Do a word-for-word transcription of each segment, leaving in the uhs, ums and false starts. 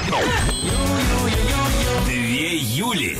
Две Юли.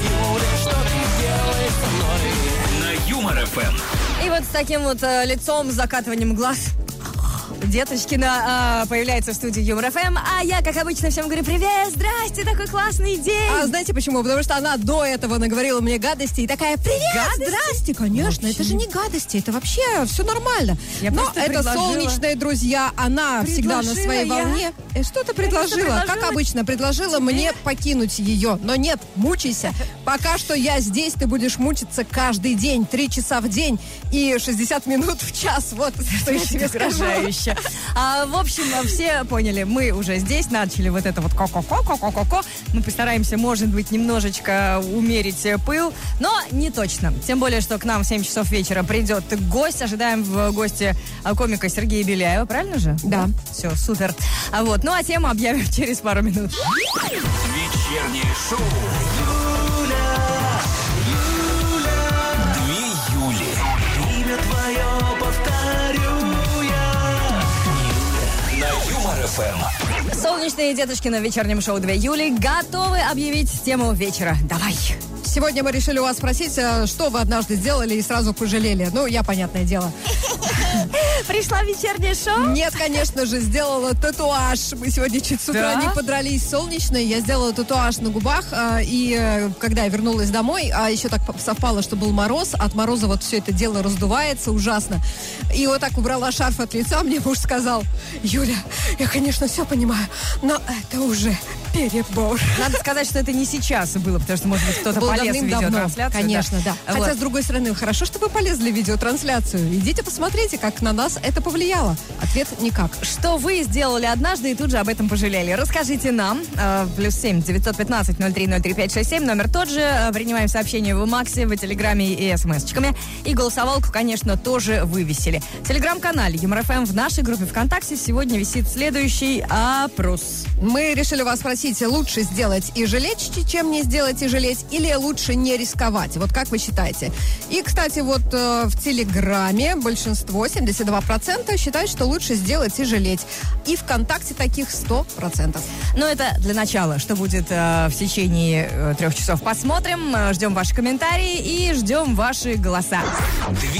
На Юмор эф эм. И вот с таким вот э, лицом, с закатыванием глаз Деточкина э, появляется в студии Юмор эф эм. А я, как обычно, всем говорю: привет, здрасте, такой классный день. А знаете почему? Потому что она до этого наговорила мне гадости и такая: привет, гадости? здрасте, конечно, Вообще. это же не гадости, это вообще все нормально. Я Но просто это предложила. солнечные друзья, она всегда на Предложила своей я. волне. Э, Что ты предложила? предложила Как обычно, предложила мне покинуть ее. Но нет, мучайся. Пока что я здесь, ты будешь мучиться каждый день, три часа в день и шестьдесят минут в час. Вот что я тебе скажу. Угрожающе. А, в общем, все поняли, мы уже здесь начали вот это вот ко-ко-ко-ко-ко-ко. Мы постараемся, может быть, немножечко умерить пыл, но не точно. Тем более, что к нам в семь часов вечера придет гость. Ожидаем в гости комика Сергея Беляева, правильно же? Да. Все, супер. А вот, ну а тему объявим через пару минут. Вечернее шоу. Юля, Юля. Две Юли. Имя твое повторю я. Юля. На Юмор эф эм. Солнечные деточки на вечернем шоу «Две Юли» готовы объявить тему вечера. Давай. Сегодня мы решили у вас спросить, э, что вы однажды сделали и сразу пожалели. Ну, я, понятное дело. Пришла вечернее шоу? Нет, конечно же, сделала татуаж. Мы сегодня чуть с утра Да? не подрались солнечной. Я сделала татуаж на губах. э, И э, когда я вернулась домой, а еще так совпало, что был мороз, от мороза вот все это дело раздувается ужасно. И вот так убрала шарф от лица, мне муж сказал: Юля, я, конечно, все понимаю, но это уже перебор. Надо сказать, что это не сейчас было, потому что, может быть, кто-то Было полез в давным-давно. видеотрансляцию. Конечно, да. Вот. Хотя, с другой стороны, хорошо, что вы полезли в видеотрансляцию. Идите посмотрите, как на нас это повлияло. Ответ – никак. Что вы сделали однажды и тут же об этом пожалели? Расскажите нам. Э, плюс семь девятьсот пятнадцать ноль три ноль три пять шесть семь. Номер тот же. Э, принимаем сообщения в Максе, в Телеграме и СМС-чиками. И голосовалку, конечно, тоже вывесили. В Телеграм-канале Юмор эф эм в нашей группе ВКонтакте сегодня висит следующий опрос. Мы решили вас спросить, лучше сделать и жалеть, чем не сделать и жалеть, или лучше не рисковать? Вот как вы считаете? И, кстати, вот э, в Телеграме большинство, семьдесят два процента, считают, что лучше сделать и жалеть. И ВКонтакте таких сто процентов. Но это для начала. Что будет э, в течение э, трех часов, посмотрим. Э, ждем ваши комментарии и ждем ваши голоса. Две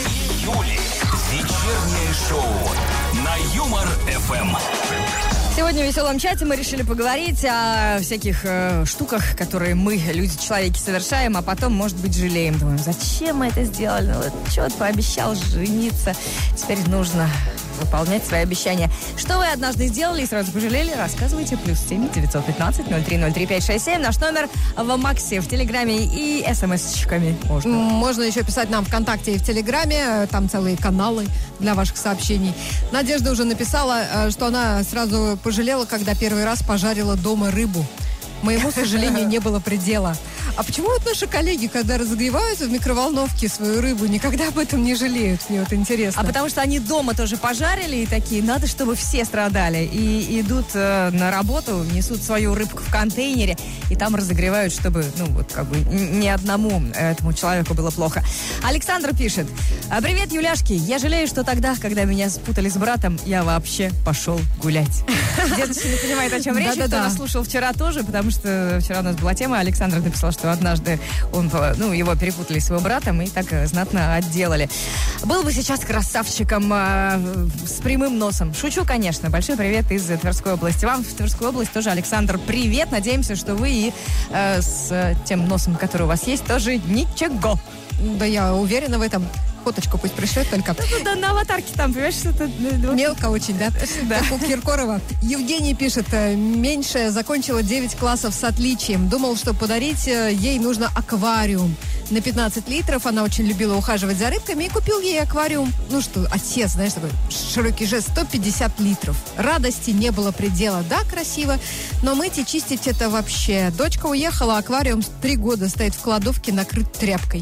Юли. Вечернее шоу. На Юмор эф эм. Сегодня в веселом чате мы решили поговорить о всяких э, штуках, которые мы, люди-человеки, совершаем, а потом, может быть, жалеем. Думаем, зачем мы это сделали? Ну, вот что-то пообещал жениться. Теперь нужно выполнять свои обещания. Что вы однажды сделали и сразу пожалели? Рассказывайте. Плюс семь девятьсот пятнадцать ноль три ноль три пять шесть семь. Наш номер в Максе, в Телеграме и СМС-чиками. Можно. Можно еще писать нам ВКонтакте и в Телеграме. Там целые каналы для ваших сообщений. Надежда уже написала, э, что она сразу пожалела, когда первый раз пожарила дома рыбу. Моему сожалению, не было предела. А почему вот наши коллеги, когда разогревают в микроволновке свою рыбу, никогда об этом не жалеют? Мне вот интересно. А потому что они дома тоже пожарили и такие, надо, чтобы все страдали. И идут э, на работу, несут свою рыбку в контейнере, и там разогревают, чтобы, ну, вот как бы ни одному этому человеку было плохо. Александр пишет: привет, Юляшки, я жалею, что тогда, когда меня спутали с братом, я вообще пошел гулять. Деточка не понимает, о чем речь. Кто Да-да-да. нас слушал вчера тоже, потому что вчера у нас была тема, Александр написал, что однажды он, ну, его перепутали с его братом и так знатно отделали. Был бы сейчас красавчиком э, с прямым носом. Шучу, конечно. Большой привет из Тверской области. Вам в Тверскую область тоже, Александр, привет. Надеемся, что вы и э, с тем носом, который у вас есть, тоже ничего. Да я уверена в этом. Фоточку пусть пришлет только. Ну, да, на аватарке там, понимаешь, что-то... Мелко очень, да? Да. Как у Киркорова. Евгений пишет: меньшая закончила девять классов с отличием. Думал, что подарить ей нужно аквариум. На пятнадцать литров. Она очень любила ухаживать за рыбками и купил ей аквариум. Ну что, отец, знаешь, такой широкий жест, сто пятьдесят литров. Радости не было предела. Да, красиво, но мыть и чистить это вообще. Дочка уехала, аквариум три года стоит в кладовке, накрыт тряпкой.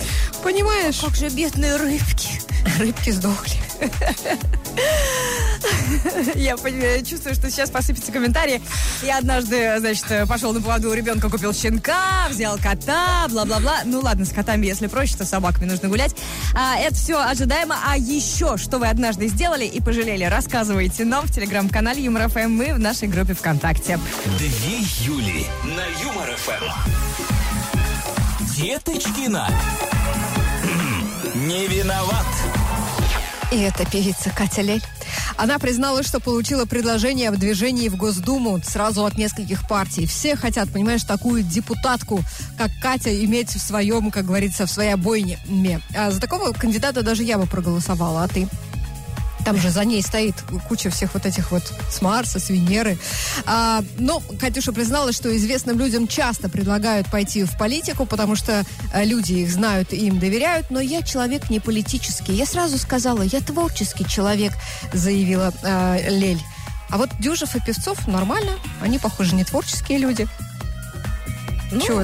Понимаешь? Как же бедные рыбки. Рыбки сдохли. Я понимаю, чувствую, что сейчас посыпятся комментарии. Я однажды, значит, пошел на поводу у ребенка, купил щенка, взял кота, бла-бла-бла. Ну ладно, с котами, если проще, то с собаками нужно гулять. А, это все ожидаемо. А еще, что вы однажды сделали и пожалели, рассказывайте нам в телеграм-канале Юмор ФМ, мы в нашей группе ВКонтакте. Две Юли на Юмор ФМ. Деточкина. Не виноват. И это певица Катя Лель. Она призналась, что получила предложение об движении в Госдуму сразу от нескольких партий. Все хотят, понимаешь, такую депутатку, как Катя, иметь в своем, как говорится, в своей обойне. А за такого кандидата даже я бы проголосовала, а ты? Там же за ней стоит куча всех вот этих вот с Марса, с Венеры. А, но Катюша призналась, что известным людям часто предлагают пойти в политику, потому что а, люди их знают и им доверяют. Но я человек не политический. Я сразу сказала, я творческий человек, заявила а, Лель. А вот Дюжев и Певцов нормально. Они, похоже, не творческие люди. Ну, чего?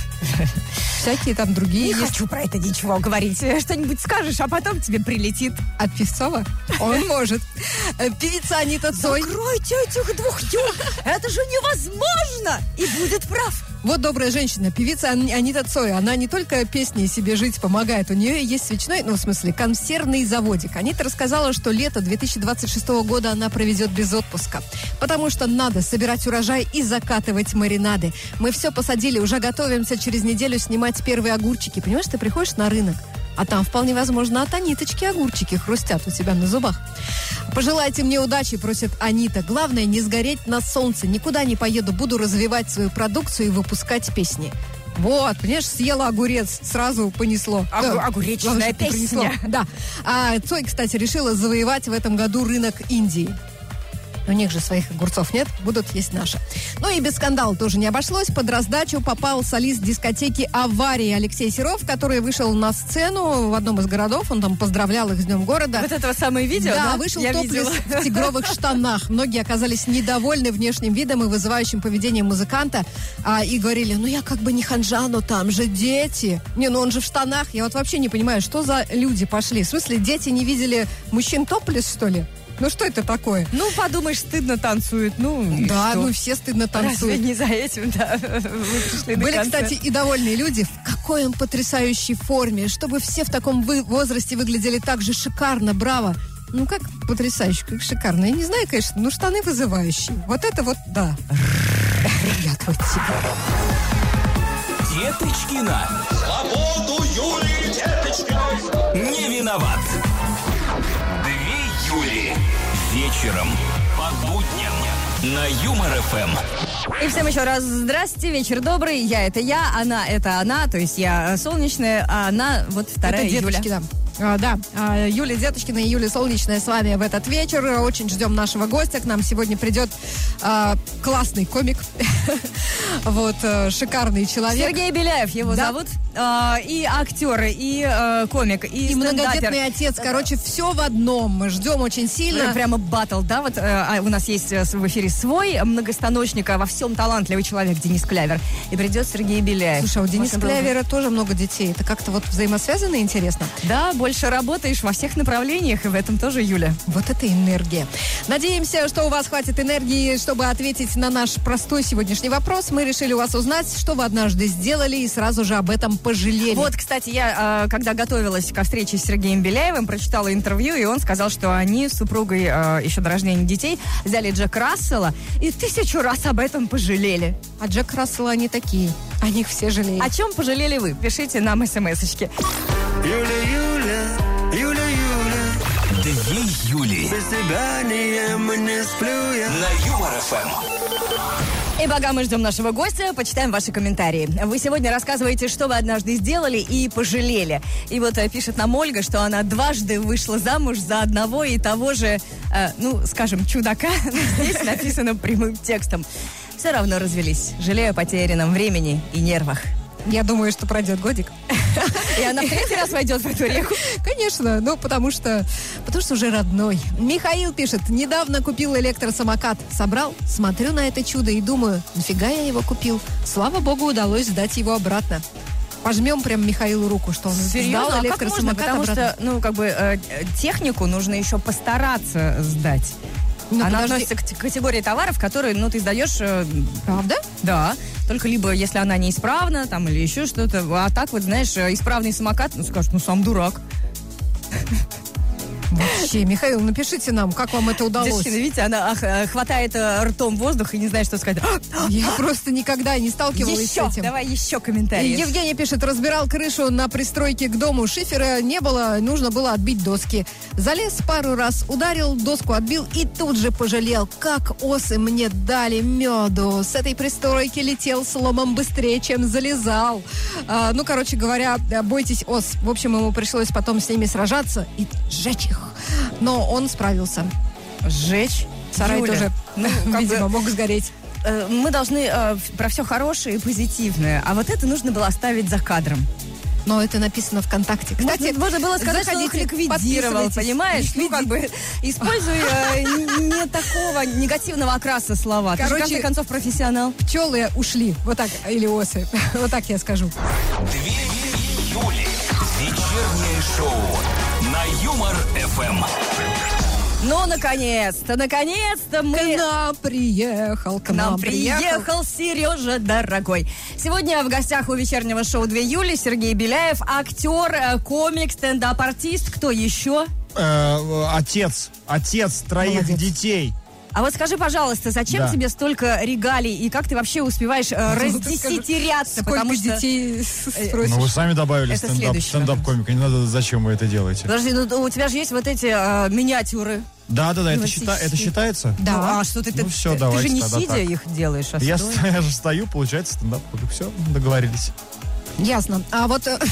Всякие там другие. Не есть. хочу про это ничего говорить. Что-нибудь скажешь, а потом тебе прилетит. От Певцова? Он может. Певица Анита Цой. Закройте этих двух дюк! Это же невозможно! И будет прав. Вот добрая женщина, певица Ан- Анита Цой. Она не только песни себе жить помогает. У нее есть свечной, ну, в смысле, консервный заводик. Анита рассказала, что лето две тысячи двадцать шестого года она проведет без отпуска. Потому что надо собирать урожай и закатывать маринады. Мы все посадили, уже готовимся через неделю снимать первые огурчики. Понимаешь, ты приходишь на рынок, а там вполне возможно от Аниточки огурчики хрустят у тебя на зубах. Пожелайте мне удачи, просит Анита. Главное, не сгореть на солнце. Никуда не поеду, буду развивать свою продукцию и выпускать песни. Вот, понимаешь, съела огурец, сразу понесло. Огу- Да. огуречная Главное, что песня. принесло. Да. А Цой, кстати, решила завоевать в этом году рынок Индии. У них же своих огурцов нет, будут есть наши. Ну и без скандала тоже не обошлось. Под раздачу попал солист дискотеки «Аварии» Алексей Серов, который вышел на сцену в одном из городов. Он там поздравлял их с Днем города. Вот этого самое видео, да? Да, вышел Я топлес видела. в тигровых штанах. Многие оказались недовольны внешним видом и вызывающим поведением музыканта. А, и говорили, ну я как бы не ханжа, но там же дети. Не, ну он же в штанах. Я вот вообще не понимаю, что за люди пошли. В смысле, дети не видели мужчин топлес, что ли? Ну что это такое? Ну, подумаешь, стыдно танцуют. Ну, и Да, что? ну все стыдно танцуют. Разве не за этим, да, вы пришли на Были, концерт? кстати, и довольные люди. В какой он потрясающей форме. Чтобы все в таком вы- возрасте выглядели так же шикарно, браво. Ну, как потрясающе, как шикарно. Я не знаю, конечно, но штаны вызывающие. Вот это вот, да. Я твой тигр. Деточкина. Свободу Юлии Деточкиной. Не виноват. Две Юли. Вечером по будням на Юмор ФМ. И всем еще раз здрасте, вечер добрый. Я это я, она это она, то есть я солнечная, а она вот вторая Это Юля. Деточкина. А, да, а, Юлия Деточкина и Юлия Солнечная с вами в этот вечер. Очень ждем нашего гостя. К нам сегодня придет а, классный комик. Вот, а, шикарный человек. Сергей Беляев его Да. зовут. А, и актер, и а, комик, и, И стендапер. многодетный отец. Короче, все в одном. Мы ждем очень сильно. Прямо баттл, да, вот а, у нас есть в эфире свой многостаночник, а во всем талантливый человек Денис Клявер. И придет Сергей Беляев. Слушай, а у Дениса Можно было бы- Клявера тоже много детей. Это как-то вот взаимосвязано и интересно. Да, больше работаешь во всех направлениях, и в этом тоже Юля. Вот это энергия. Надеемся, что у вас хватит энергии, чтобы ответить на наш простой сегодняшний вопрос. Мы решили у вас узнать, что вы однажды сделали и сразу же об этом пожалели. Вот, кстати, я, э, когда готовилась ко встрече с Сергеем Беляевым, прочитала интервью, и он сказал, что они с супругой э, еще до рождения детей взяли Джека Рассела и тысячу раз об этом пожалели. А Джек Рассела они такие. О них все жалеют. О чем пожалели вы? Пишите нам смс-очки. Юля, Юля, Юля, Юля, Две Юли без тебя не ем и не сплю я. на Юмор ФМ. И пока мы ждем нашего гостя, почитаем ваши комментарии. Вы сегодня рассказываете, что вы однажды сделали и пожалели. И вот э, пишет нам Ольга, что она дважды вышла замуж за одного и того же, э, ну, скажем, чудака. Здесь написано прямым текстом. Все равно развелись, жалею о потерянном времени и нервах. Я думаю, что пройдет годик. И она в третий раз войдет в эту реку. Конечно, ну потому что, потому что уже родной. Михаил пишет, недавно купил электросамокат. Собрал, смотрю на это чудо и думаю, нафига я его купил? Слава богу, удалось сдать его обратно. Пожмем прям Михаилу руку, что он Серьезно? сдал А как можно? электросамокат Потому обратно. что, ну, как бы, э, технику нужно еще постараться сдать. Ну, Она подожди. относится к т- категории товаров, которые, ну, ты сдаешь... э, Правда? Да, только либо если она неисправна, там, или еще что-то. А так вот, знаешь, э, исправный самокат, ну, скажут, ну, сам дурак. Вообще, Михаил, напишите нам, как вам это удалось. Девочки, видите, она ах, э, хватает э, ртом воздух и не знает, что сказать. Я просто никогда не сталкивалась Еще, с этим. давай еще комментарий. Евгений пишет, разбирал крышу на пристройке к дому. Шифера не было, нужно было отбить доски. Залез пару раз, ударил, доску отбил и тут же пожалел, как осы мне дали меду. С этой пристройки летел сломом быстрее, чем залезал. А, ну, короче говоря, бойтесь ос. В общем, ему пришлось потом с ними сражаться и сжечь их. Но он справился. Сжечь. Сарай Юля, тоже, ну, как видимо, бы, мог сгореть. э, мы должны э, про все хорошее и позитивное. А вот это нужно было оставить за кадром. Но это написано ВКонтакте. Кстати, можно, можно было сказать, что он их заходите, ликвидировал, подписывайтесь. понимаешь? Ну, как бы, используя э, не такого негативного окраса слова. Ты же, в Короче, конце концов, профессионал. Пчелы ушли. Вот так, или осы. Вот так я скажу. Две Юли. Вечернее шоу на Юмор-ФМ. Ну, наконец-то, наконец-то мы... К нам приехал, к, К нам приехал Сережа дорогой. Сегодня в гостях у вечернего шоу «две Юли» Сергей Беляев, актер, э, комик, стендап-артист. Кто еще? Э, отец, отец троих Молодец. детей. А вот скажи, пожалуйста, зачем Да. тебе столько регалий и как ты вообще успеваешь э, Ну, ты скажи, раздесятеряться? Сколько Потому что... детей спросишь? Ну вы сами добавили Это стендап, следующий стендап-комика. Не надо, зачем вы это делаете? Подожди, ну у тебя же есть вот эти э, миниатюры. Да, да, да, это, Классический. счита- это считается? Да. Ну, а что ты, ты, Ну, всё, ты, ты давайте же не тогда сидя так. их делаешь, а Я, стоя. я же стою, получается стендап-комик. Все, договорились. Ясно. А вот... э,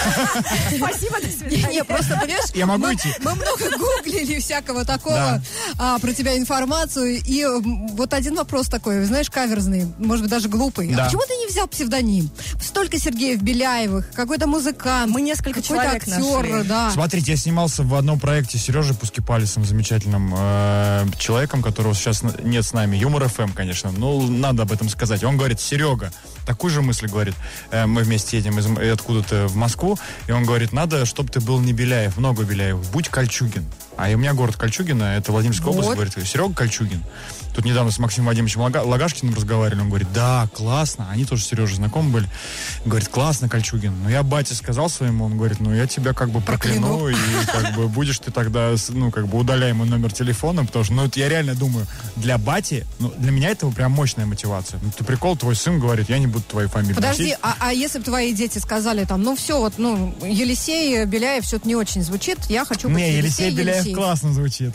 Спасибо, до свидания. Не, просто, понимаешь, Я могу мы, идти? мы много гуглили всякого такого Да. а, про тебя информацию. И м, вот один вопрос такой, знаешь, каверзный, может быть, даже глупый. Да. А почему ты не взял псевдоним? Столько Сергеев Беляевых, какой-то музыкант. Мы несколько какой-то человек актер, нашли. да. Смотрите, я снимался в одном проекте с Сережей Пускипалисом, замечательным э, человеком, которого сейчас н- нет с нами. Юмор-ФМ, конечно. Ну, надо об этом сказать. Он говорит, Серега, такую же мысль говорит. Э, мы вместе едем из, М- откуда-то в Москву, и он говорит, надо, чтобы ты был не Беляев, много Беляевых, будь Кольчугин. А у меня город Кольчугино, это Владимирская Вот. область, говорит, Серега Кольчугин. Тут недавно с Максимом Вадимовичем Лага- Лагашкиным разговаривали, он говорит, да, классно, они тоже с Сережей знакомы были. Говорит, классно, Кольчугин. Но я бате сказал своему, он говорит, ну я тебя как бы прокляну, Прокляну. и как бы будешь ты тогда, с- ну как бы удаляй мой номер телефона, потому что, ну это я реально думаю, для бати, ну для меня это прям мощная мотивация. Ну ты прикол, твой сын говорит, я не буду твою фамилию Подожди, носить. а, а если бы твои дети сказали там, ну все, вот, ну, Елисей Беляев все-то не очень звучит, я хочу быть Не, Елисей Елисей Беляев Елисеев. классно звучит.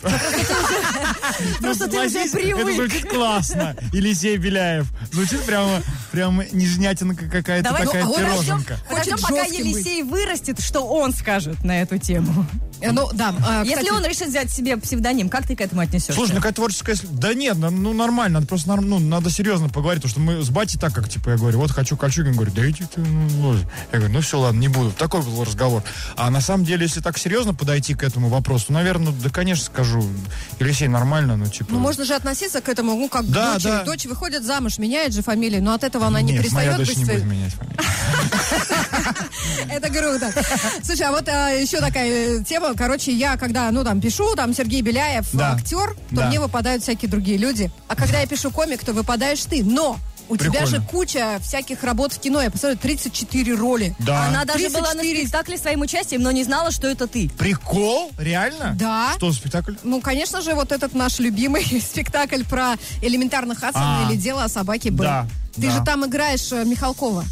Просто ты уже Согласись, привык. это звучит классно. Елисей Беляев. Звучит прямо, прямо нежнятинка какая-то Давай, ну, такая а он пироженка. Подождем, Хочет пока жестким Елисей вырастет, что он скажет на эту тему. Э, Ну, да. а, Если кстати, он решит взять себе псевдоним, как ты к этому отнесешься? Слушай, ну какая творческая... с- Да нет, ну, ну нормально, надо просто норм- ну, надо серьезно поговорить, потому что мы с батей так, как типа я говорю, вот хочу Кольчугин, говорит, да иди ты, ну, ну». Я говорю, ну все, ладно, не буду. Такой был разговор. А на самом деле, если так серьезно подойти к этому вопросу, наверное, да, конечно, скажу, Елисей нормально, ну типа... Ну, можно же относиться к этому, ну, как Да, к дочери. да. Дочь выходит замуж, меняет же фамилию, но от этого она не Нет, моя перестает дочь быть не своей- будет менять фамилию. Это круто. Слушай, а вот а, еще такая э, тема. Короче, я когда, ну, там, пишу, там, Сергей Беляев, Да. актер, то Да. мне выпадают всякие другие люди. А когда я пишу комик, то выпадаешь ты. Но у тебя Прикольно. же куча всяких работ в кино. Я посмотрю, тридцать четыре роли. Да. Она даже тридцать была на четыре. спектакле своим участием, но не знала, что это ты. Прикол? Реально? Да. Что за спектакль? Ну, конечно же, вот этот наш любимый спектакль про элементарно Хадсон А. или дело о собаке Б. Да, Ты да. же там играешь э, Михалкова.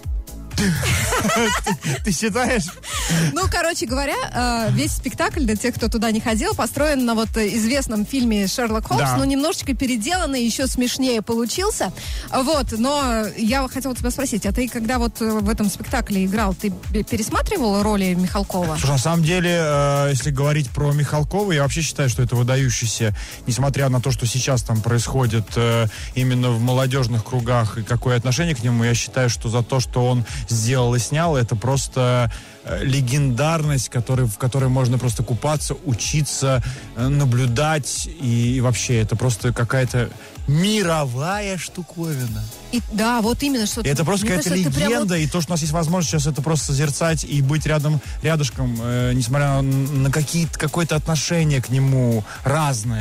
Ты считаешь? Ну, короче говоря, э, весь спектакль, для тех, кто туда не ходил, построен на вот э, известном фильме «Шерлок Холмс», Да. но немножечко переделанный, еще смешнее получился. Вот, но я хотела тебя спросить, а ты когда вот э, в этом спектакле играл, ты бе- пересматривал роли Михалкова? Слушай, на самом деле, э, если говорить про Михалкова, я вообще считаю, что это выдающийся, несмотря на то, что сейчас там происходит э, именно в молодежных кругах и какое отношение к нему, я считаю, что за то, что он сделал и снял, это просто э, легендарность, который, в которой можно просто купаться, учиться, э, наблюдать, и, и вообще это просто какая-то мировая штуковина. И, да, вот именно, что... И это просто мне какая-то кажется, ты прям вот- легенда, и то, что у нас есть возможность сейчас это просто созерцать и быть рядом, рядышком, э, несмотря на, на какие-то, какое-то отношение к нему разное.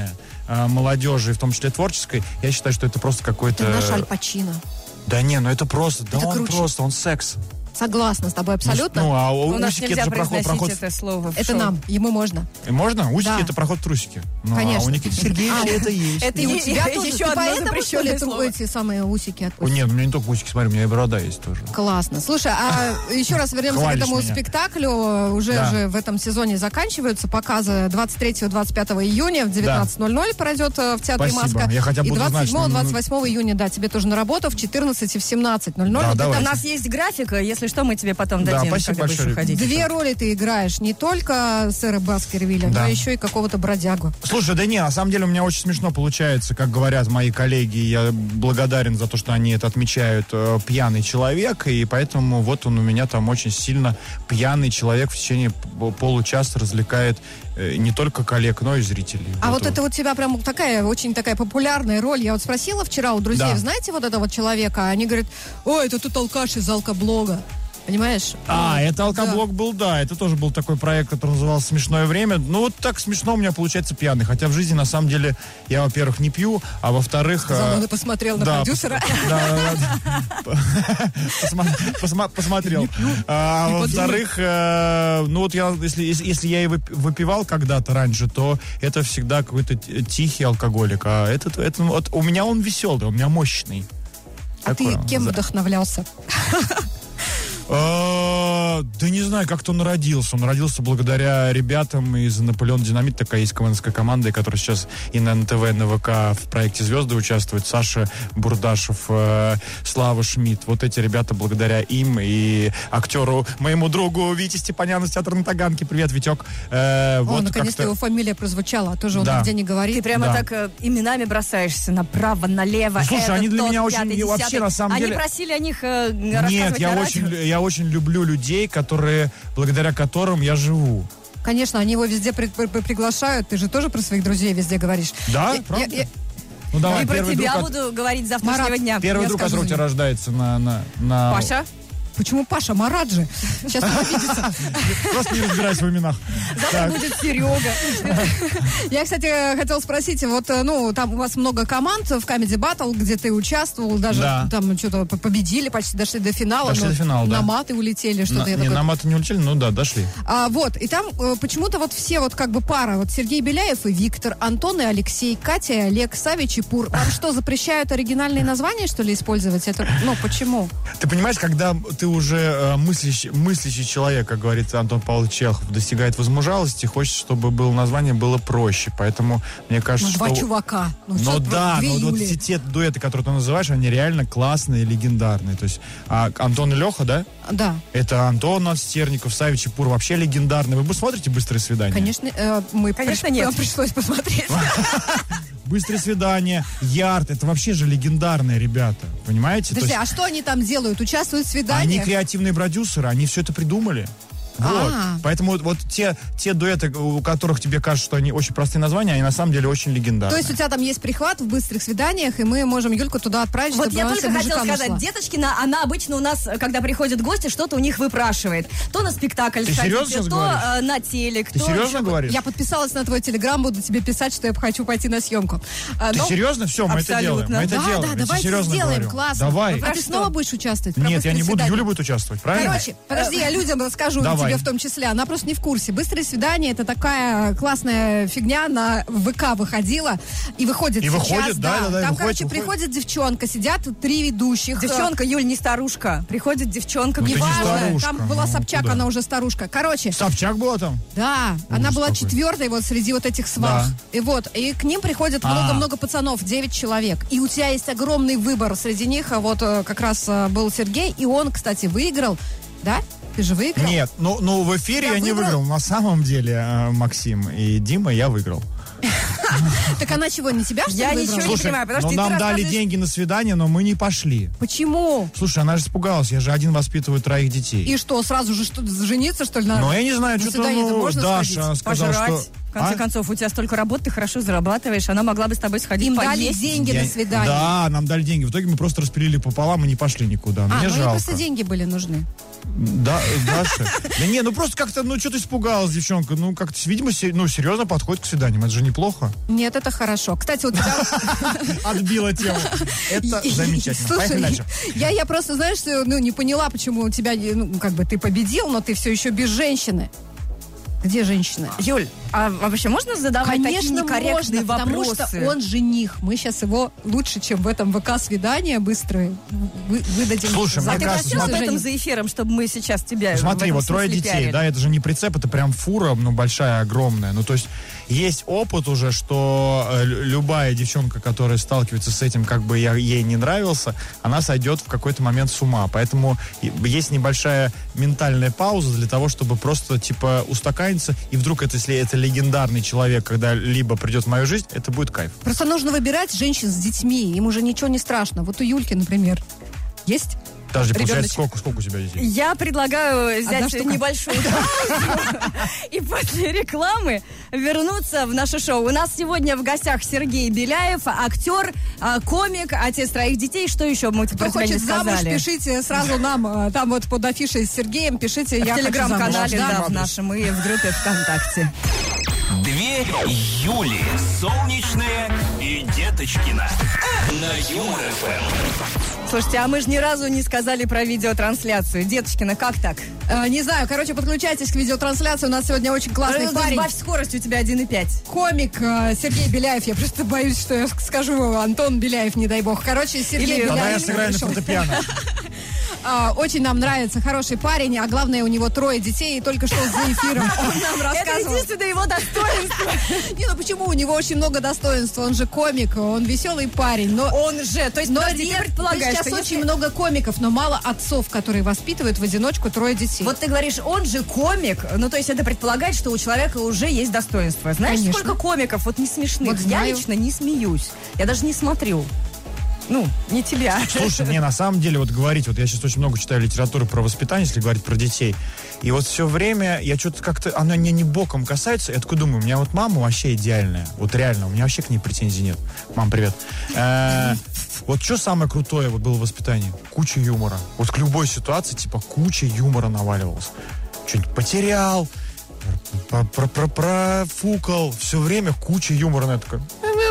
э, молодежи, в том числе творческой, я считаю, что это просто какой-то... Это наш Аль Пачино. Да не, ну это просто, да Это он круче. просто, он секс. Согласна с тобой абсолютно. Ну, а у, У нас усики нельзя это же проход, произносить проход... это слово в Это шоу. нам, ему можно. И можно? Усики Да. это проход в трусики. Ну, Конечно. а у Никиты Сергеевича это есть. Это И у е- тебя тоже. еще Ты одно поэтому, что ли, запрещенное ту- слово. эти самые усики О, отпустил? нет, у меня не только усики, смотри, у меня и борода есть тоже. Классно. Слушай, а еще раз вернемся к Хвалишь этому меня. спектаклю. Уже Да. же в этом сезоне заканчиваются показы. двадцать третьего двадцать пятого июня в девятнадцать ноль ноль пройдет э, в Театре Спасибо. Маска. Я хотя бы И буду знать, двадцать седьмого что- двадцать восьмого июня, да, тебе тоже на работу в четырнадцать и в семнадцать ноль ноль. Да, Вот давай. У это нас есть графика, если что, мы тебе потом Да, дадим. спасибо когда будешь большое, уходить. Две роли ты играешь, не только сэра Баскервилля, Да. но еще и какого-то бродягу. Слушай, да не, на самом деле у меня очень смешно получается, как говорят мои коллеги, и я благодарен за то, что они это отмечают, э, пьяный человек, и поэтому вот он у меня там очень сильно пьяный человек в течение п- получаса развлекает э, не только коллег, но и зрителей. А вот это вот у тебя прям такая, очень такая популярная роль. Я вот спросила вчера у друзей, Да. знаете вот этого человека? Они говорят, ой, это тут алкаш из алкоблога. Понимаешь? А, Вот. это алкоблог был, да, это тоже был такой проект, который назывался «Смешное время». Ну, вот так смешно у меня получается пьяный, хотя в жизни, на самом деле, я, во-первых, не пью, а во-вторых... Сказал, э, он и посмотрел на да, продюсера. пос- Да, да, да. Посма- посма- Посмотрел. А во-вторых, э, ну вот я, если если если я и вып- выпивал когда-то раньше, то это всегда какой-то т- тихий алкоголик. А этот, это, вот у меня он веселый, у меня мощный. А ты Такой он, кем да. вдохновлялся? А, Да не знаю, как-то он родился. Он родился благодаря ребятам из Наполеон Динамит, такая есть КВНская команда, которая сейчас и на эн тэ вэ, на вэ ка в проекте «Звезды» участвует. Саша Бурдашев, э, Слава Шмидт. Вот эти ребята, благодаря им и актеру, моему другу Вите Степаняну с театра на Таганке. Привет, Витек. Э, О, вот наконец-то как-то- его фамилия прозвучала, а тоже он Да. нигде не Ты говорит. прямо Да. так э, именами бросаешься направо, налево. Ну, слушай, этот, они для тот, меня очень- пятый, и вообще, десятый. на самом Они деле- просили о них э, Нет, рассказывать я на очень, радио. я очень люблю людей, которые, благодаря которым я живу. Конечно, они его везде при- при- приглашают. Ты же тоже про своих друзей везде говоришь. Да, Я- правда? я- я- Ну давай, И про первый тебя друг от- буду говорить с завтрашнего Марат, дня. Первый Я друг, скажу который у тебя за рождается на... на, на... Паша, Почему Паша Мараджи? Сейчас он обидится. Просто не разбирайся в именах. завтра Так. будет Серега. Я, кстати, хотела спросить, вот, э, ну, там у вас много команд в Comedy Battle, где ты участвовал, даже Да. там что-то по- победили, почти дошли до финала. Дошли но до финала, да. На маты улетели, что-то На, я не, такое- на маты не улетели, ну да, дошли. А, вот, и там э, почему-то вот все вот как бы пара, вот Сергей Беляев и Виктор, Антон и Алексей, Катя и Олег, Савич и Пур. Вам что, запрещают оригинальные названия, что ли, использовать? Это, ну, почему? Ты понимаешь, когда ты уже э, мыслящий, мыслящий человек, как говорится Антон Павлович Чехов, достигает возмужалости, хочется, чтобы было название было проще. Поэтому мне Ну, кажется, два что... чувака. Ну, Ну что, да, две но вот Юли. те, те дуэты, которые ты называешь, они реально классные и легендарные. То есть а, Антон и Леха, да? Да, Это Антон Отстерников, Савич и Пур, вообще легендарные. Вы смотрите «Быстрые свидания»? конечно, э, мы Конечно, приш- нет. нам пришлось посмотреть. «Быстрые свидания», «Ярд», это вообще же легендарные ребята, понимаете? То Подожди, есть а что они там делают? Участвуют в они свиданиях? креативные продюсеры, они все это придумали. Вот. А. Поэтому вот, вот те, те дуэты, у которых тебе кажется, что они очень простые названия, они на самом деле очень То легендарные. есть у тебя там есть прихват в быстрых свиданиях, и мы можем Юльку туда отправить, Вот чтобы я она только себе хотела мужика сказать, нашла. Деточкина, она обычно у нас, когда приходят гости, что-то у них выпрашивает. То на спектакль Ты сходите, серьезно сейчас то говоришь? э, на телек, Ты то серьезно еще- говоришь? Я подписалась на твой телеграм, буду тебе писать, что я хочу пойти на съемку. А, Ты но- серьезно? Все, мы это делаем. Абсолютно. Мы это Да, делаем. да, Я тебе давайте серьезно сделаем, говорю. классно. Давай. А Про ты что? снова будешь участвовать? Про Нет, я быстрые не буду, свидания? Юля будет участвовать, правильно? Короче, подожди, я людям расскажу, и Давай. тебе в том числе. Она просто не в курсе. «Быстрые свидания» — это такая классная фигня, на ВК выходила и выходит И сейчас. выходит, да, да, да, и Там, выходит, короче, выходит. приходит девчонка, сидят три ведущих. Девчонка, Юль, не старушка. Приходит девчонка. Ну, ты не Неважно, старушка, там была ну, Собчак, куда? она уже старушка. Короче, Собчак была там? да, она была какой. четвертой вот среди вот этих свах. Да. И вот, и к ним приходит А. много-много пацанов, девять человек. И у тебя есть огромный выбор среди них. А вот э, как раз э, был Сергей, и он, кстати, выиграл. Да? Ты же выиграл? Нет, ну, ну в эфире Я я не выиграл? выиграл. На самом деле, э, Максим и Дима, я выиграл. Так она чего, не тебя, что ли, Я выиграла? ничего не Слушай, понимаю, потому ну что ты нам дали рассказываешь- деньги на свидание, но мы не пошли. Почему? Слушай, она же испугалась, я же один воспитываю троих детей. И что, сразу же что, жениться, что ли, на... Но я не знаю, на что-то, свидание-то ну, можно Даша сходить? сказала, Пожрать. что... конце А? концов, у тебя столько работ, ты хорошо зарабатываешь, она могла бы с тобой сходить Им поесть. дали деньги Я- на свидание. Да, нам дали деньги. В итоге мы просто распилили пополам и не пошли никуда. А, Мне ну ей жалко. просто деньги были нужны. Да, Даша. Да не, ну просто как-то, ну что-то испугалась девчонка. Ну как-то, видимо, се- ну серьезно подходит к свиданиям. Это же неплохо. Нет, это хорошо. Кстати, у тебя... Отбила тему. Это замечательно. Слушай, Поехали дальше. я, я просто, знаешь, ну, не поняла, почему у тебя, ну, как бы ты победил, но ты все еще без женщины. Где женщина? Юль, а вообще можно задавать такие Конечно, некорректные можно, потому вопросы? что он жених. Мы сейчас его лучше, чем в этом ВК-свидание быстро вы- выдадим. Слушай, за мне А ты то, кажется, что просил об жених. этом за эфиром, чтобы мы сейчас тебя Ну, смотри, в этом вот трое смысле детей, пиарили? да, это же не прицеп, это прям фура, ну, большая, огромная. Ну, то есть, есть опыт уже, что э, лю- любая девчонка, которая сталкивается с этим, как бы я, ей не нравился, она сойдет в какой-то момент с ума. Поэтому и- есть небольшая ментальная пауза для того, чтобы просто, типа, устаканиться, и вдруг, это, если это легендарный человек, когда-либо придет в мою жизнь, это будет кайф. Просто нужно выбирать женщин с детьми. Им уже ничего не страшно. Вот у Юльки, например, есть? Подожди, Ребеночек. получается, сколько, сколько у тебя детей? Я предлагаю Одна взять штука. небольшую паузу и после рекламы вернуться в наше шоу. У нас сегодня в гостях Сергей Беляев, актер, а, комик, отец троих детей. Что еще мы Кто про тебя не хочет замуж, сказали? пишите сразу нам. а, Там вот под афишей с Сергеем пишите. В я хочу телеграм-канале, замуж. да, в нашем и в группе ВКонтакте. Две Юли. Солнечная и Деточкина. На Юмор ФМ. Слушайте, а мы же ни разу не сказали про видеотрансляцию. Деточкина, как так? Э, Не знаю, короче, подключайтесь к видеотрансляции. У нас сегодня очень классный Э, парень. Сбавь скорость, у тебя один и пять. Комик э, Сергей Беляев. Я просто боюсь, что я скажу Антон Беляев, не дай бог. Короче, Сергей Или- Беляев. Тогда я сыграю на пришел. фортепиано. А, очень нам нравится, хороший парень, а главное, у него трое детей, и только что за эфиром он нам Это рассказывал. единственное его достоинство. Не, ну почему? У него очень много достоинств. Он же комик, он веселый парень. Но, Он же, то есть, но подожди, ты ред- предполагаешь, сейчас что очень если- много комиков, но мало отцов, которые воспитывают в одиночку трое детей. Вот ты говоришь, он же комик, ну то есть это предполагает, что у человека уже есть достоинство. Знаешь, Конечно. сколько комиков вот не смешных? Вот Я знаю. лично не смеюсь. Я даже не смотрю. Ну, не тебя. Слушай, мне на самом деле вот говорить, вот я сейчас очень много читаю литературы про воспитание, если говорить про детей, и вот все время я что-то как-то, она меня не боком касается, я такой думаю, у меня вот мама вообще идеальная, вот реально, у меня вообще к ней претензий нет. Мам, привет. Э, Вот что самое крутое вот было в воспитании? Куча юмора. Вот к любой ситуации, типа, куча юмора наваливалась. Что-нибудь потерял, про- про- про- профукал, все время куча юмора. Я такой...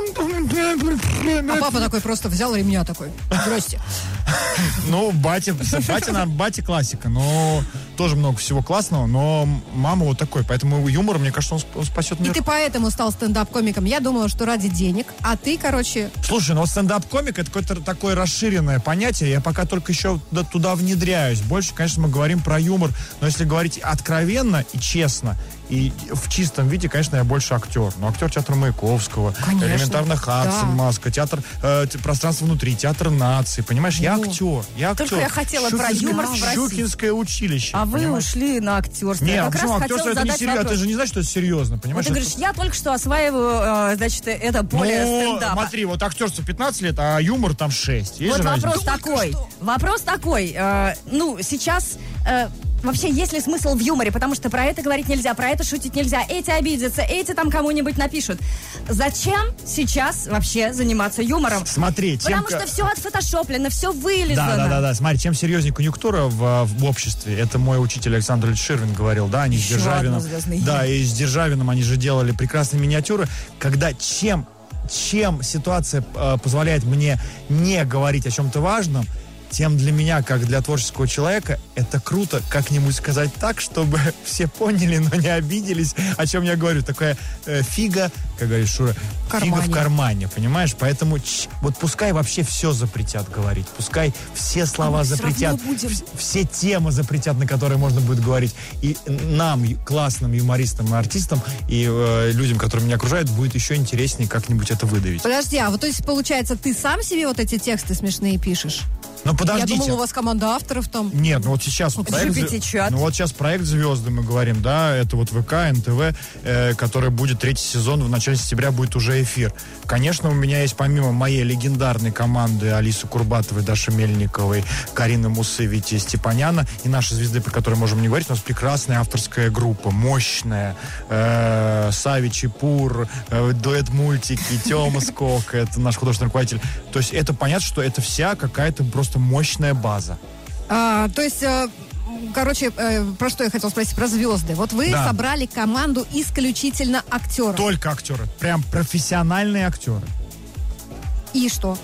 А папа такой просто взял ремня такой. Здрасте. Ну, батя, батя, на- батя классика, но тоже много всего классного, но мама вот такой, поэтому юмор, мне кажется, он сп- он спасет И мир. ты поэтому стал стендап-комиком. Я думала, что ради денег, а ты, короче, Слушай, ну вот стендап-комик это какое-то такое расширенное понятие, я пока только еще туда, туда внедряюсь. Больше, конечно, мы говорим про юмор, но если говорить откровенно и честно, и в чистом виде, конечно, я больше актер. Но актер театра Маяковского, Конечно. элементарно Хадсон, Да. Маска, театр э, т- пространство внутри, театр нации. Понимаешь, я Ну. актер. Я актер. Только я хотела про Щукинское- юмор спросить. Щукинское училище. А вы понимаешь? ушли на актерство. Не, Я а как почему раз актерство хотела это не задать серьезно? вопрос. Ты же не знаешь, что это серьезно, Вот понимаешь? ты говоришь, Это- я только что осваиваю, э, значит, это поле Ну, стендапа. смотри, вот актерство пятнадцать лет, а юмор там шесть. Есть Вот же вопрос разница? такой. Вопрос такой. э, ну, сейчас... э, Вообще, есть ли смысл в юморе? Потому что про это говорить нельзя, про это шутить нельзя. Эти обидятся, эти там кому-нибудь напишут. Зачем сейчас вообще заниматься юмором? Смотри, тем... Потому что все отфотошоплено, все вылизано. Да, да, да, да. Смотри, чем серьезнее конъюнктура в, в обществе, это мой учитель Александр Ильич Ширвин говорил, да, они с Еще Державиным. одно звездное Да, и с Державиным они же делали прекрасные миниатюры, когда чем, чем ситуация э, позволяет мне не говорить о чем-то важном, тем для меня, как для творческого человека, это круто как-нибудь сказать так, чтобы все поняли, но не обиделись, о чем я говорю. Такая э, фига, как говорит Шура, фига в кармане, понимаешь? Поэтому ч- вот пускай вообще все запретят говорить, пускай все слова А мы всё запретят, равно будем. вс- все темы запретят, на которые можно будет говорить. И нам, ю- классным юмористам и артистам, и э, людям, которые меня окружают, будет еще интереснее как-нибудь это выдавить. подожди, а вот то есть получается, ты сам себе вот эти тексты смешные пишешь? Но подождите. Я думала, у вас команда авторов там. Нет, ну вот сейчас вот проект, джи пи ти-чат. ну вот сейчас проект «Звезды» мы говорим, да, это вот ВК, эн тэ вэ, э, который будет третий сезон, в начале сентября будет уже эфир. Конечно, у меня есть помимо моей легендарной команды Алисы Курбатовой, Даши Мельниковой, Карины Мусы, Вити Степаняна и наши звезды, про которые можем не говорить, у нас прекрасная авторская группа, мощная, э, Сави Чепур, э, дуэт мультики, Тёма Скок, это наш художественный руководитель. То есть это понятно, что это вся какая-то просто мощная база. А, то есть, э, короче, э, про что я хотела спросить, про звезды. Вот вы Да. собрали команду исключительно актеров. Только актеры, прям профессиональные актеры. И что?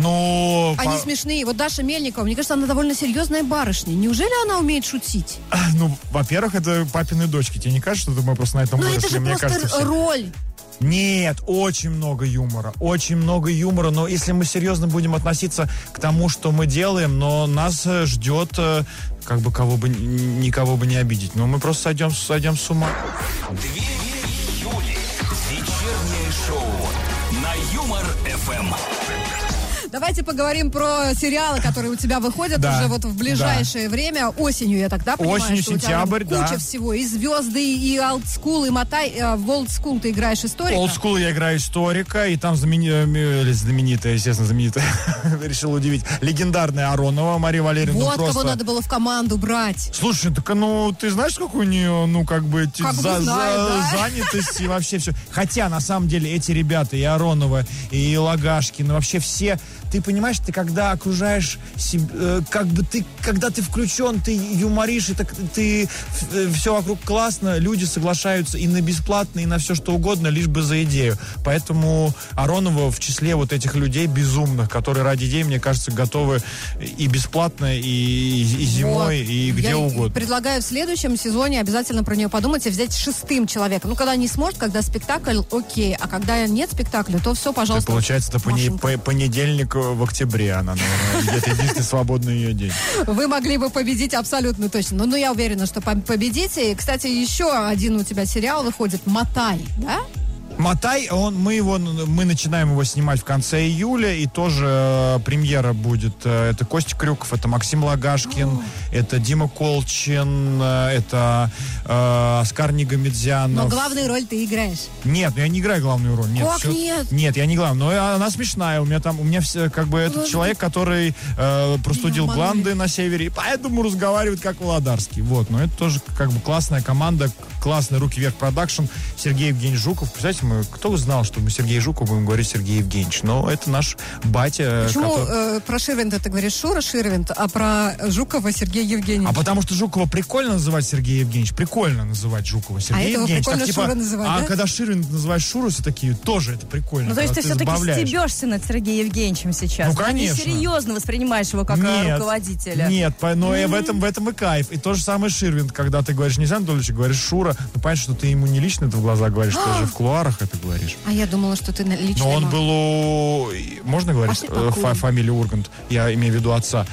Ну, Они по- смешные. Вот Даша Мельникова, мне кажется, она довольно серьезная барышня. Неужели она умеет шутить? ну, во-первых, это папины дочки. Тебе не кажется, что мы просто на этом Ну, это выросли? же Мне просто кажется, все- роль. Нет, очень много юмора, очень много юмора, но если мы серьезно будем относиться к тому, что мы делаем, но нас э, ждет, э, как бы кого бы, н- никого бы не обидеть, но мы просто сойдем, сойдем с ума. Две Юли. Вечернее шоу на Юмор эф эм. Давайте поговорим про сериалы, которые у тебя выходят Да, уже вот в ближайшее время. Осенью, я тогда понимаю, Осенью, что у тебя там сентябрь, куча да. всего. И звезды, и олдскул, и мотай. э, В олдскул ты играешь историка. Олдскул я играю историка, и там знамени... э, или знаменитая, естественно, знаменитая, решил удивить, легендарная Аронова Мария Валерьевна. Вот просто... кого надо было в команду брать. Слушай, так, ну, ты знаешь, как у нее, ну, как бы, т- Как бы за- знаю, за- да. занятость и вообще все. Хотя, на самом деле, эти ребята, и Аронова, и Лагашкин, и вообще все, ты понимаешь, ты когда окружаешь, себ- э, как бы ты, когда ты включен, ты юморишь, и так ты, все вокруг классно, люди соглашаются и на бесплатно, и на все что угодно, лишь бы за идею. Поэтому Аронова в числе вот этих людей безумных, которые ради идеи, мне кажется, готовы и бесплатно, и, и, и зимой, Вот. и где Я угодно. предлагаю в следующем сезоне обязательно про нее подумать и взять шестым человеком. Ну, когда не сможет, когда спектакль, окей. А когда нет спектакля, то все, То пожалуйста. есть, получается, это пони- Машенька. по- понедельник в октябре она, наверное, где-то единственный свободный ее день. Вы могли бы победить абсолютно точно. Ну, ну, я уверена, что по- победите. И, кстати, еще один у тебя сериал выходит «Мотай», да? Мотай, он, мы его, мы начинаем его снимать в конце июля, и тоже э, премьера будет. Э, это Костя Крюков, это Максим Лагашкин, это Дима Колчин, э, это э, Оскар Нигамедзянов. Но главную роль ты играешь. Нет, ну я не играю главную роль. Нет, Как всё- нет? Нет, я не главный. Но она смешная. У меня там, у меня все, как бы, этот Подожди. человек, который э, простудил Меня гланды на севере, и поэтому разговаривает как Володарский. Вот, но это тоже, как бы, классная команда, классный «Руки вверх» продакшн, Сергей Евгеньевич Жуков. Представляете, мы, кто знал, что мы Сергей Жуков будем говорить Сергей Евгеньевич? Но это наш батя. Почему который- э, про Ширвинта ты говоришь Шура Ширвинт, а про Жукова Сергей Евгеньевич? А потому что Жукова прикольно называть Сергей Евгеньевич, прикольно называть Жукова Сергей А этого Евгеньевич. прикольно типа, Шура называть, а да? когда Ширвин называешь Шуру, все такие, тоже это прикольно. Ну, то есть когда ты все-таки забавляешь. стебешься над Сергеем Евгеньевичем сейчас. Ну, да? конечно. Несерьезно воспринимаешь его как э, Нет, руководителя. Нет, по- но и в этом, в этом и кайф. И то же самое Ширвин, когда ты говоришь не Александр Анатольевич, говоришь Шура, ну понятно, что ты ему не лично это в глаза говоришь, ты же в кулуарах это говоришь. А я думала, что ты на- лично Но он ему- был у... Можно говорить Пошли э, покурим. фа- фамилию Ургант? Я имею в виду отца.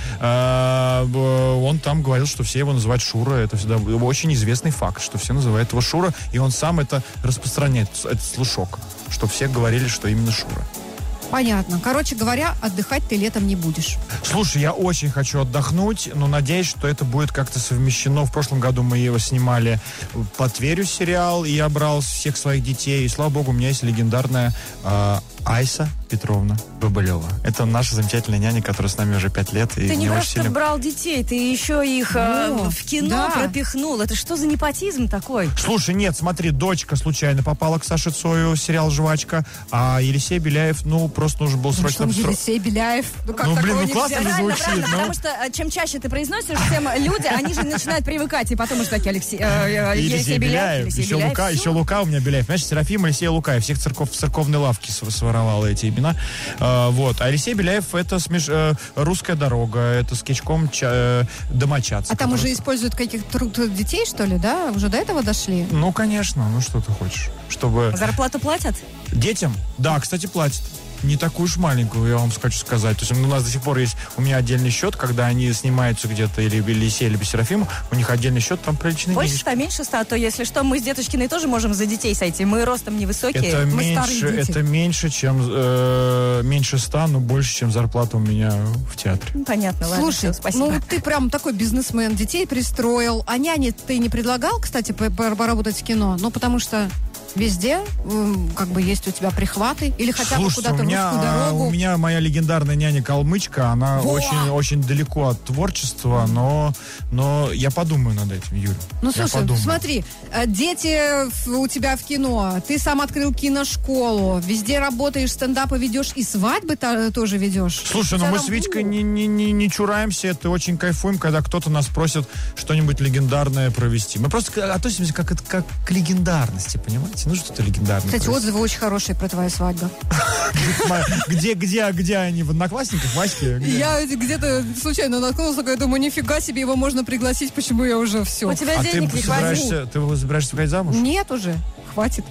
А, б- он там говорил, что все его называют Шура. Это всегда очень известный факт, что все называют его Шура. И он сам это распространяет, этот слушок, что все говорили, что именно Шура. Понятно. Короче говоря, отдыхать ты летом не будешь. Слушай, я очень хочу отдохнуть, но надеюсь, что это будет как-то совмещено. В прошлом году мы его снимали по Тверю сериал, и я брал всех своих детей. И, слава богу, у меня есть легендарная э, Айса Петровна Бабылева. Это наша замечательная няня, которая с нами уже пять лет. И Ты не мне очень просто сильно... брал детей, ты еще их э, О, в кино да. пропихнул. Это что за непотизм такой? Слушай, нет, смотри, дочка случайно попала к Саше Цою, сериал «Жвачка», а Елисей Беляев, ну, просто нужно было Ну, что срочно... он, стро- Елисей Беляев? Ну, как Ну, блин, такого ну, нельзя? классно же Правильно, звучит, правильно, ну. потому что э, чем чаще ты произносишь, тем люди, они же начинают привыкать, и потом уже такие Алексей, э, э, Елисей Беляев, Елисей еще, Беляев, Лука, всё. еще Лука у меня Беляев. Понимаешь, Серафим, Елисей, Лука. Всех церков, в церковной лавке св- своровала эти имена. А, вот. А Елисей Беляев — это смеш... э, «Русская дорога», это скетчком ча... э, «Домочадцы». А там который- уже используют каких-то труд детей, что ли, да? Уже до этого дошли? Ну, конечно, ну что ты хочешь? Чтобы... Зарплату платят? Детям? Да, кстати, платят. не такую уж маленькую, я вам хочу сказать. То есть у нас до сих пор есть у меня отдельный счет, когда они снимаются где-то или в Елисее, или в Серафиму, у них отдельный счет, там приличный Больше денежки. ста, меньше ста, то если что, мы с Деточкиной тоже можем за детей сойти. Мы ростом невысокие, Это мы меньше, старые дети. это меньше, чем э, меньше ста, но больше, чем зарплата у меня в театре. Ну, понятно, ладно, Слушай, всё, спасибо. ну ты прям такой бизнесмен, детей пристроил. А няне ты не предлагал, кстати, по- по- поработать в кино? Ну, потому что везде м, как бы есть у тебя прихваты. Или хотя бы Слушайте, куда-то у в меня, русскую а, дорогу. у меня моя легендарная няня-калмычка, она Во! очень, очень далеко от творчества, но, но я подумаю над этим, Юля. Ну, Я слушай, подумаю. смотри, э, дети в- у тебя в кино, ты сам открыл киношколу, везде работаешь, стендапы ведешь и свадьбы та- тоже ведешь. Слушай, У ну тебя мы там, с Витькой у, не, не, не, не чураемся, это очень кайфуем, когда кто-то нас просит что-нибудь легендарное провести. Мы просто к- относимся как, это- как к легендарности, понимаете? Ну, что-то легендарное Кстати, провести. отзывы очень хорошие про твою свадьбу. Где, где, где они? В Одноклассниках, Ваське? Где? Я где-то случайно наткнулась, такая, думаю, нифига себе, его можно пригласить, почему я уже все. У тебя А ты денег не хватит. собираешься, ты собираешься выходить замуж? Нет уже, хватит.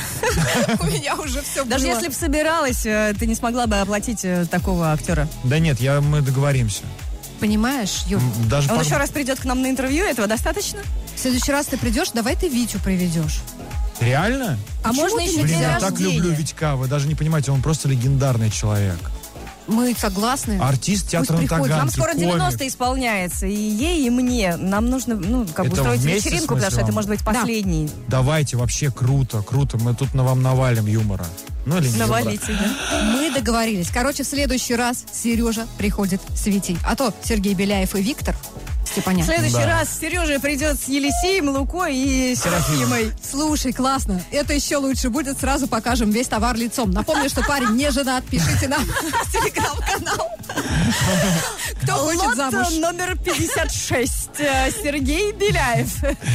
У меня уже все Даже если бы собиралась, э, ты не смогла бы оплатить э, такого актера. Да нет, я, мы договоримся. Понимаешь, Юр, М, Даже Он по- еще раз придет к нам на интервью, этого достаточно? в следующий раз ты придешь, давай ты Витю приведешь. Реально? А Почему можно ты еще не Блин, день я так рождения. люблю Витька, вы даже не понимаете, он просто легендарный человек. Мы согласны. Артист театра на Пусть приходит. Таганке, Нам скоро комик. девяносто исполняется, и ей, и мне. Нам нужно, ну, как бы Это устроить вместе, вечеринку, в смысле, потому что это вам? может быть Да. последний. Давайте, вообще круто, круто. Мы тут на вам навалим юмора. Ну или не юмора. Навалите, да. Мы договорились. Короче, в следующий раз Сережа приходит с Витей. А то Сергей Беляев и Виктор В Степанян. следующий Да. раз Сережа придет с Елисеем, Лукой и Серафимой. Слушай, классно. Это еще лучше будет. Сразу покажем весь товар лицом. Напомню, что парень не женат. Пишите нам в телеграм-канал. Кто хочет Лот замуж? номер пятьдесят шесть. э, Сергей Беляев.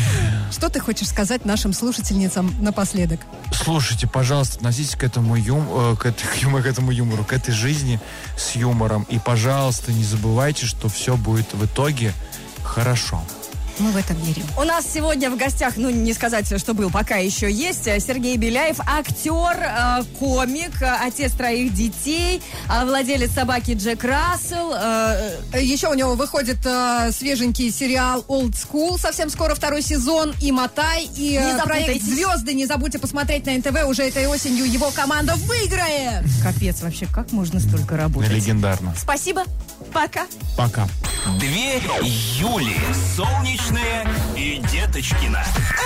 Что ты хочешь сказать нашим слушательницам напоследок? Слушайте, пожалуйста, относитесь к этому, юм, э, к, этой, к юмору, к этому юмору, к этой жизни с юмором. И, пожалуйста, не забывайте, что все будет в итоге хорошо. Мы в это верим. У нас сегодня в гостях, ну, не сказать, что был, пока еще есть, э, Сергей Беляев, актер, э, комик, э, отец троих детей, э, владелец собаки Джек Рассел. э, Еще у него выходит э, свеженький сериал Old School. Совсем скоро второй сезон. И Мотай, и Не э, проект запутайтесь. «Звезды». Не забудьте посмотреть на эн тэ вэ. Уже этой осенью его команда выиграет. Капец, вообще, как можно столько работать? Легендарно. Спасибо, пока. Пока. Две Юли. Солнечная и Деточкина.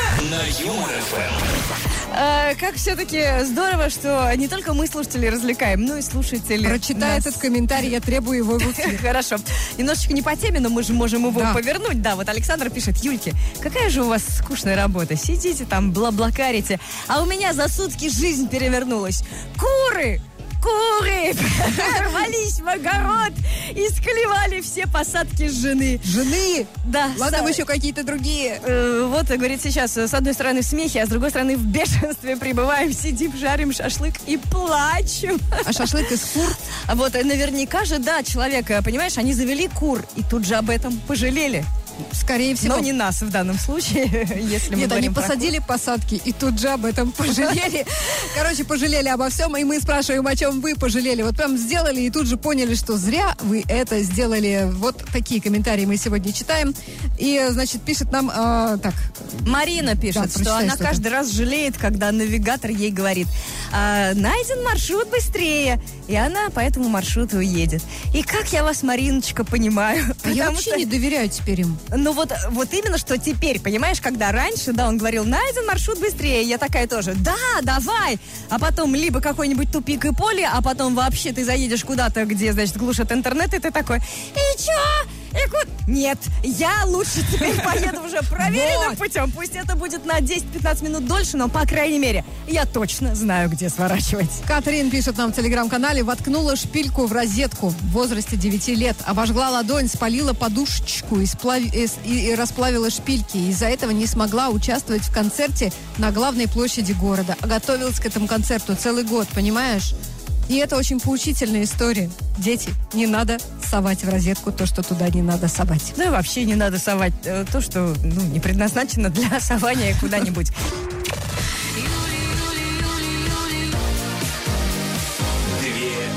На Юмор эф эм. Э, как все-таки здорово, что не только мы слушатели развлекаем, но и слушатели Прочитай нас. этот комментарий, я требую его в эфир. Хорошо. Немножечко не по теме, но мы же можем его Да. повернуть. Да, вот Александр пишет: Юльки, какая же у вас скучная работа. Сидите там, бла-блакарите. А у меня за сутки жизнь перевернулась. Куры! Куры рвались в огород и склевали все посадки жены. Жены! Да, Ладно, са- вы еще какие-то другие. Э, вот, говорит, сейчас э, с одной стороны в смехе, а с другой стороны в бешенстве пребываем, сидим, жарим шашлык и плачем. А шашлык из кур? А вот э, наверняка же, да, человек, э, понимаешь, они завели кур и тут же об этом пожалели. Скорее всего. Но не нас в данном случае, если мы Нет, они говорим про посадили посадки и тут же об этом пожалели. Короче, пожалели обо всем, и мы спрашиваем, о чем вы пожалели. Вот прям сделали и тут же поняли, что зря вы это сделали. Вот такие комментарии мы сегодня читаем. И, значит, пишет нам, а, так, кур. Марина пишет, Да, что прочитай она что-то. каждый раз жалеет, когда навигатор ей говорит: «А, найден маршрут быстрее, и она по этому маршруту едет. И как я вас, Мариночка, понимаю. а я Потому вообще что- не доверяю теперь им. Ну вот, вот именно, что теперь, понимаешь, когда раньше, да, он говорил, найден маршрут быстрее, я такая тоже, да, давай, а потом либо какой-нибудь тупик и поле, а потом вообще ты заедешь куда-то, где, значит, глушат интернет, и ты такой, и чё? И куда? Нет, я лучше теперь поеду уже проверенным Вот. путем, пусть это будет на десять-пятнадцать минут дольше, но, по крайней мере, я точно знаю, где сворачивать. Катрин пишет нам в телеграм-канале, воткнула шпильку в розетку в возрасте девяти лет, обожгла ладонь, спалила подушечку и, сплави- и с- и- и расплавила шпильки. Из-за этого не смогла участвовать в концерте на главной площади города. А готовилась к этому концерту целый год, понимаешь? И это очень поучительная история. Дети, не надо совать в розетку то, что туда не надо совать. Да и вообще не надо совать э, то, что ну, не предназначено для сования куда-нибудь. Две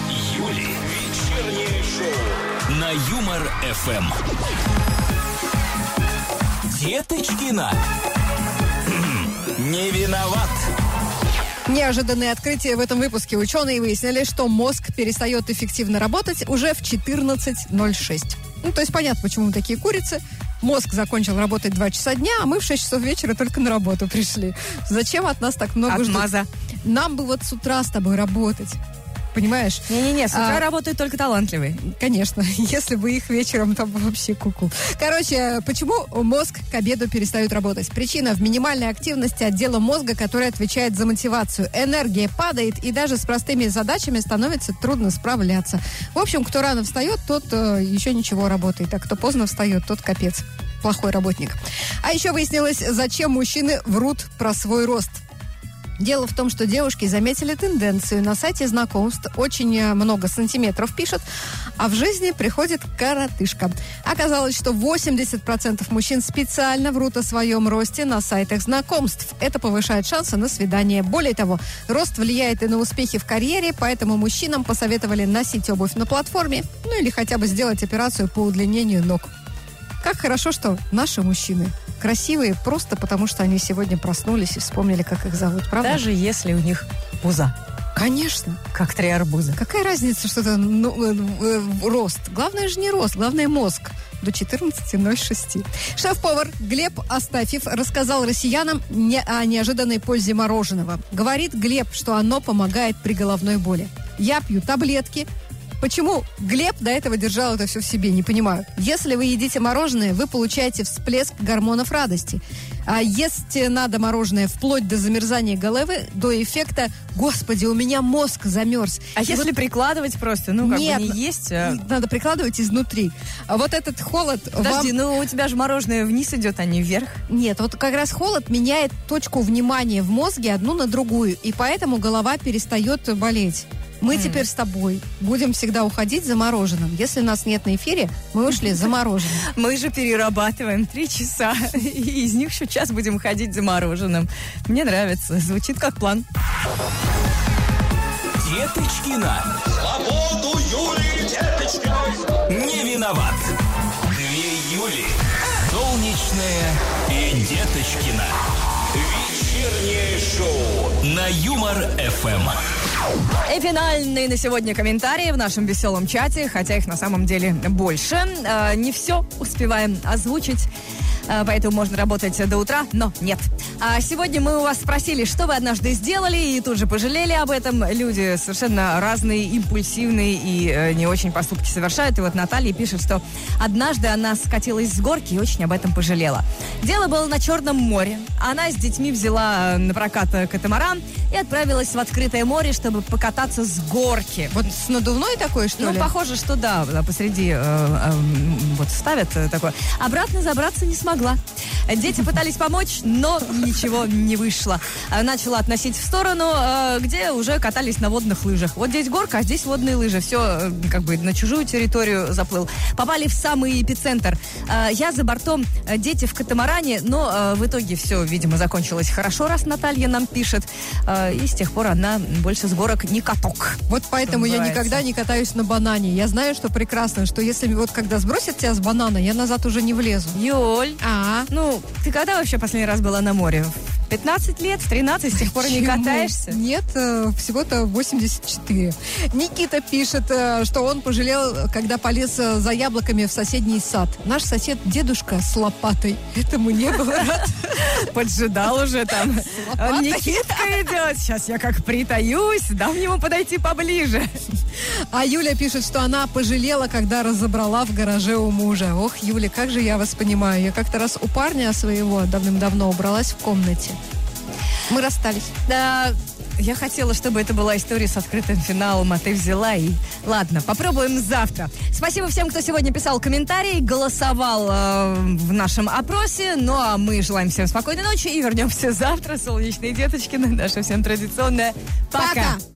эф эм. Деточкина. Не виноват. Неожиданные открытия в этом выпуске. Ученые выяснили, что мозг перестает эффективно работать уже в четырнадцать ноль шесть. Ну, то есть понятно, почему мы такие курицы. Мозг закончил работать два часа дня, а мы в шесть часов вечера только на работу пришли. Зачем от нас так много ждут? Отмаза. Нам бы вот с утра с тобой работать. Понимаешь? Не-не-не, с утра А, работают только талантливые. Конечно, если бы их вечером, там вообще куку. Короче, почему мозг к обеду перестает работать? Причина в минимальной активности отдела мозга, который отвечает за мотивацию. Энергия падает, и даже с простыми задачами становится трудно справляться. В общем, кто рано встает, тот э, еще ничего работает, а кто поздно встает, тот капец. Плохой работник. А еще выяснилось, зачем мужчины врут про свой рост. Дело в том, что девушки заметили тенденцию. На сайте знакомств очень много сантиметров пишут, а в жизни приходит коротышка. Оказалось, что восемьдесят процентов мужчин специально врут о своем росте на сайтах знакомств. Это повышает шансы на свидание. Более того, рост влияет и на успехи в карьере, поэтому мужчинам посоветовали носить обувь на платформе, ну или хотя бы сделать операцию по удлинению ног. Как хорошо, что наши мужчины красивые просто потому, что они сегодня проснулись и вспомнили, как их зовут, правда? Даже если у них пуза, Конечно. как три арбуза. Какая разница, что это ну, э, э, рост? Главное же не рост, главное мозг. До четырнадцати ноль шесть. Шеф-повар Глеб Астафьев рассказал россиянам не о неожиданной пользе мороженого. Говорит Глеб, что оно помогает при головной боли. Я пью таблетки. Почему Глеб до этого держал это все в себе, не понимаю. Если вы едите мороженое, вы получаете всплеск гормонов радости. А есть надо мороженое вплоть до замерзания головы, до эффекта «Господи, у меня мозг замерз». А И если вот- прикладывать просто, ну, как Нет, бы не есть... а- надо прикладывать изнутри. А вот этот холод... Подожди, вам- ну у тебя же мороженое вниз идет, а не вверх. Нет, вот как раз холод меняет точку внимания в мозге одну на другую, и поэтому голова перестает болеть. Мы теперь с тобой будем всегда уходить за мороженым. Если нас нет на эфире, мы ушли за мороженым. Мы же перерабатываем три часа, и из них еще час будем ходить за мороженым. Мне нравится, звучит как план. Деточкина. Свободу Юлии Деточкиной. Не виноват. Две Юли. Солнечная и Деточкина. Вечернее шоу на Юмор-эф эм. И финальные на сегодня комментарии в нашем веселом чате, хотя их на самом деле больше. Э, не все успеваем озвучить, э, поэтому можно работать до утра, но нет. А сегодня мы у вас спросили, что вы однажды сделали, и тут же пожалели об этом. Люди совершенно разные, импульсивные и э, не очень поступки совершают. И вот Наталья пишет, что однажды она скатилась с горки и очень об этом пожалела. Дело было на Черном море. Она с детьми взяла на прокат катамаран и отправилась в открытое море, чтобы покататься с горки. Вот с надувной такой, что Ну, ли? похоже, что да, посреди э, э, вот ставят э, такое. Обратно забраться не смогла. Дети пытались помочь, но ничего не вышло. Э, Начала относить в сторону, э, где уже катались на водных лыжах. Вот здесь горка, а здесь водные лыжи. Все э, как бы на чужую территорию заплыл. Попали в самый эпицентр. Э, Я за бортом, э, дети в катамаране, но э, в итоге все, видимо, закончилось хорошо, раз Наталья нам пишет. Э, И с тех пор она больше с горок не каток. Вот поэтому я называется. никогда не катаюсь на банане. Я знаю, что прекрасно, что если вот когда сбросят тебя с банана, я назад уже не влезу. Юль, А, ну, ты когда вообще последний раз была на море? В пятнадцать лет, в тринадцать, с тех пор не Почему? катаешься? Нет, э, всего-то восемьдесят четыре. Никита пишет, э, что он пожалел, когда полез э, за яблоками в соседний сад. Наш сосед дедушка с лопатой. Этому не был рад. Поджидал уже там. Он Никитка идет. Сейчас я как притаюсь, дам ему подойти поближе. А Юля пишет, что она пожалела, когда разобрала в гараже у мужа. Ох, Юля, как же я вас понимаю. Я как-то раз у парня своего давным-давно убралась в комнате. Мы расстались. Да, я хотела, чтобы это была история с открытым финалом, а ты взяла и... Ладно, попробуем завтра. Спасибо всем, кто сегодня писал комментарии, голосовал э, в нашем опросе. Ну, а мы желаем всем спокойной ночи и вернемся завтра. Солнечные деточки, наша всем традиционная. Пока! Пока.